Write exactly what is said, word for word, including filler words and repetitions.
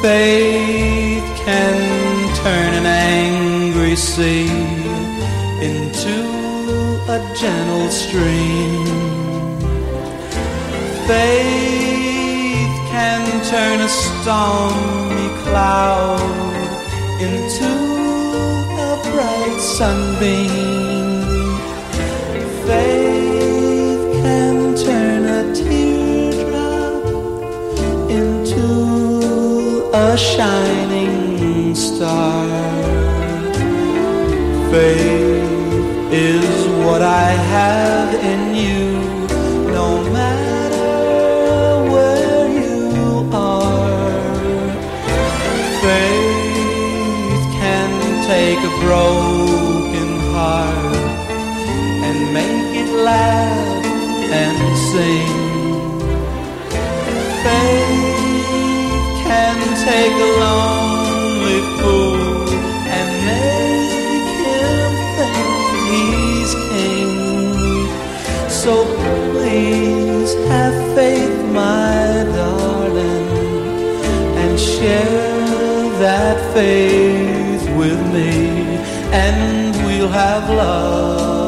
Faith can turn an angry sea into a gentle stream. Faith can turn a stormy cloud into a bright sunbeam. Faith can turn a teardrop into a shining star. Faith is what I have in you, no matter where you are. Faith can take a broken heart and make it laugh and sing. Faith can take a lonely fool and make him think he's king. So please have faith, my darling, and share that faith with me, and we'll have love